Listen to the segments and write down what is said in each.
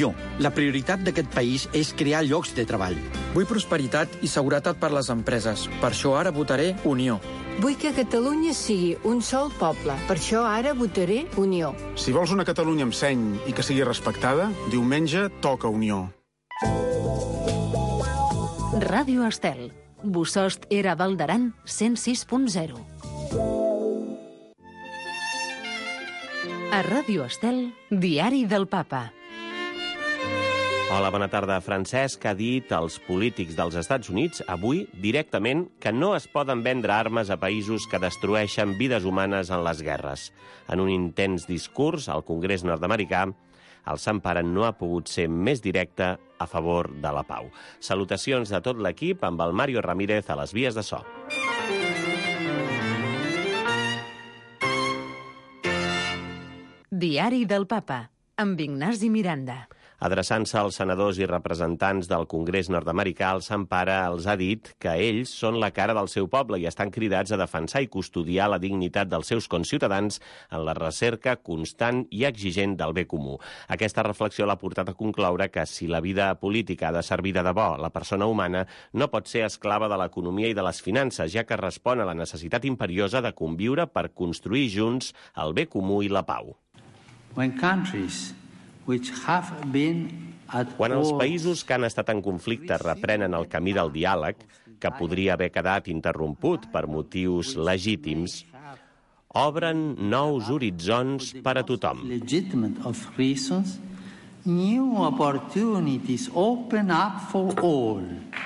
Unió. La prioritat d'aquest país és crear llocs de treball. Vull prosperitat i seguretat per les empreses. Per això ara votaré Unió. Vull que Catalunya sigui un sol poble. Per això ara votaré Unió. Si vols una Catalunya amb seny i que sigui respectada, diumenge toca Unió. Ràdio Estel. Bossòst era Val d'Aran 106.0. A Ràdio Estel, Diari del Papa. Hola, bona tarda. Francesc ha dit als polítics dels Estats Units avui directament que no es poden vendre armes a països que destrueixen vides humanes en les guerres. En un intens discurs al Congrés nord-americà, el Sant Pare no ha pogut ser més directe a favor de la pau. Salutacions de tot l'equip amb el Mario Ramírez a les vies de so. Diari del Papa, amb Ignasi Miranda. Adreçant-se als senadors i representants del Congrés nord-americà, el Sant Pare els ha dit que ells són la cara del seu poble i estan cridats a defensar i custodiar la dignitat dels seus conciutadans en la recerca constant i exigent del bé comú. Aquesta reflexió l'ha portat a concloure que si la vida política ha de servir de debò la persona humana, no pot ser esclava de l'economia i de les finances, ja que respon a la necessitat imperiosa de conviure per construir junts el bé comú i la pau. Quan els països que han estat en conflicte reprenen el camí del diàleg, que podria haver quedat interromput per motius legítims, obren nous horitzons per a tothom. New opportunities open up for all.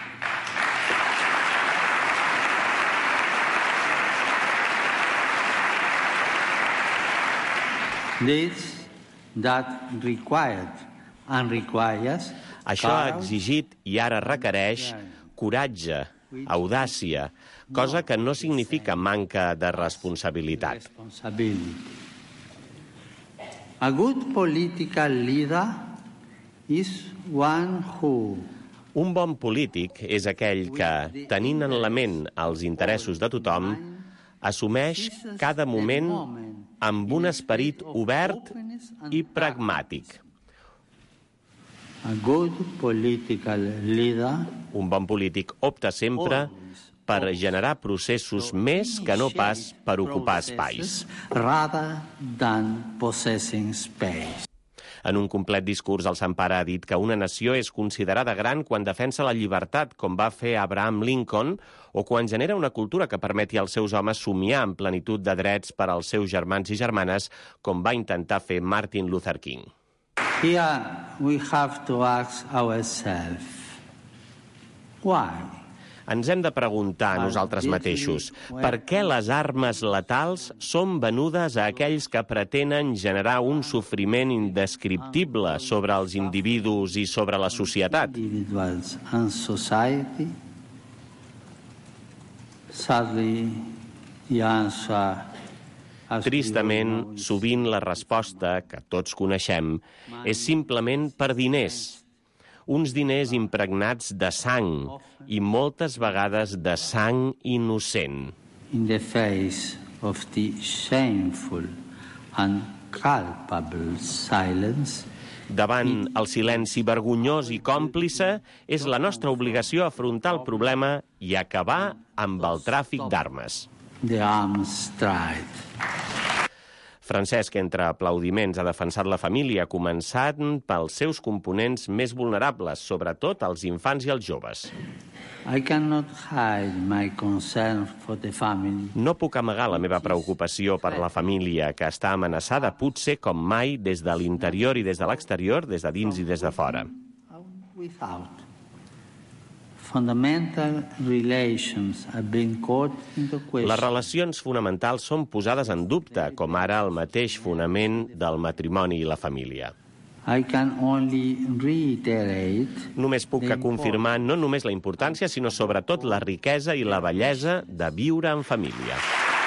Això ha exigit i ara requereix coratge, audàcia, cosa que no significa manca de responsabilitat. A good political leader is one who... Un bon polític és aquell que, tenint en la ment els interessos de tothom, assumeix cada moment amb un esperit obert i pragmàtic. Un bon polític opta sempre per generar processos més que no pas per ocupar espais. En un complet discurs, el Sant Pare ha dit que una nació és considerada gran quan defensa la llibertat, com va fer Abraham Lincoln, o quan genera una cultura que permeti als seus homes somiar en plenitud de drets per als seus germans i germanes, com va intentar fer Martin Luther King. Here we have to ask ourselves, why? Ens hem de preguntar a nosaltres mateixos per què les armes letals són venudes a aquells que pretenen generar un sofriment indescriptible sobre els individus i sobre la societat. Tristament, sovint la resposta, que tots coneixem, és simplement per diners. Uns diners impregnats de sang i moltes vegades de sang innocent. In the face of the shameful and culpable silence, davant el silenci vergonyós i còmplice, és la nostra obligació afrontar el problema i acabar amb el tràfic d'armes. The arms trade. Francesc, entre aplaudiments, ha defensat la família, començant pels seus components més vulnerables, sobretot els infants i els joves. No puc amagar la meva preocupació per la família, que està amenaçada potser com mai des de l'interior i des de l'exterior, des de dins i des de fora. Les relacions fonamentals són posades en dubte, com ara el mateix fonament del matrimoni i la família. Només puc confirmar no només la importància, sinó sobretot la riquesa i la bellesa de viure en família.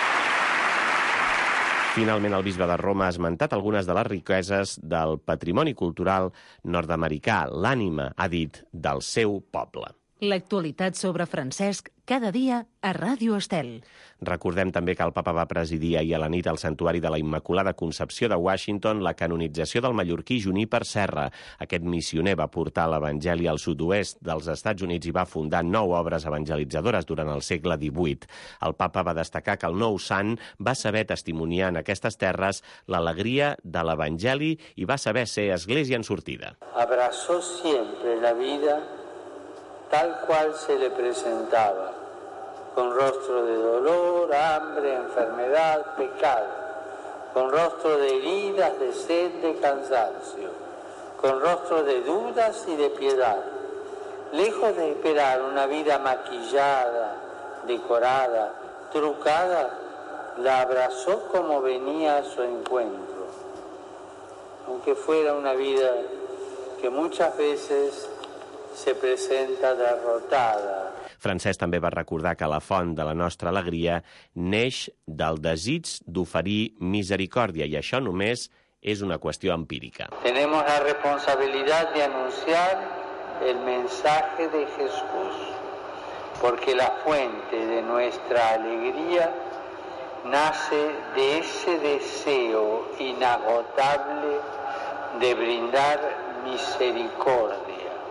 Finalment, el bisbe de Roma ha esmentat algunes de les riqueses del patrimoni cultural nord-americà, l'ànima, ha dit, del seu poble. L'actualitat sobre Francesc cada dia a Ràdio Estel. Recordem també que el papa va presidir ahir a la nit al Santuari de la Immaculada Concepció de Washington la canonització del mallorquí Juníper Serra. Aquest missioner va portar l'Evangeli al sud-oest dels Estats Units i va fundar 9 obres evangelitzadores durant el segle XVIII. El papa va destacar que el nou sant va saber testimoniar en aquestes terres l'alegria de l'Evangeli i va saber ser església en sortida. Abrazó siempre la vida tal cual se le presentaba, con rostro de dolor, hambre, enfermedad, pecado, con rostro de heridas, de sed, de cansancio, con rostro de dudas y de piedad. Lejos de esperar una vida maquillada, decorada, trucada, la abrazó como venía a su encuentro, aunque fuera una vida que muchas veces se presenta derrotada. Francesc també va recordar que la font de la nostra alegria neix del desig d'oferir misericòrdia i això només és una qüestió empírica. Tenemos la responsabilidad de anunciar el mensaje de Jesús, porque la fuente de nuestra alegría nace de ese deseo inagotable de brindar misericordia,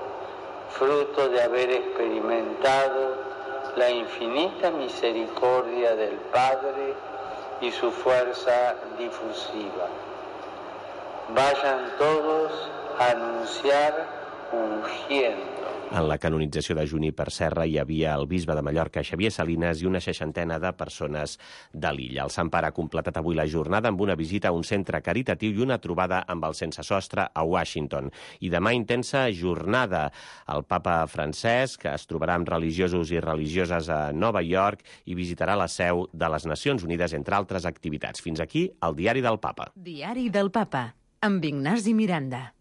fruto de haber experimentado la infinita misericordia del Padre y su fuerza difusiva. Vayan todos a anunciar ungiendo. En la canonització de Juníper Serra hi havia el bisbe de Mallorca, Xavier Salinas, i una 60 de persones de l'illa. El Sant Pare ha completat avui la jornada amb una visita a un centre caritatiu i una trobada amb el sensesostre a Washington. I demà intensa jornada. El papa Francesc es trobarà amb religiosos i religioses a Nova York i visitarà la seu de les Nacions Unides, entre altres activitats. Fins aquí el Diari del Papa. Diari del Papa, amb Ignasi Miranda.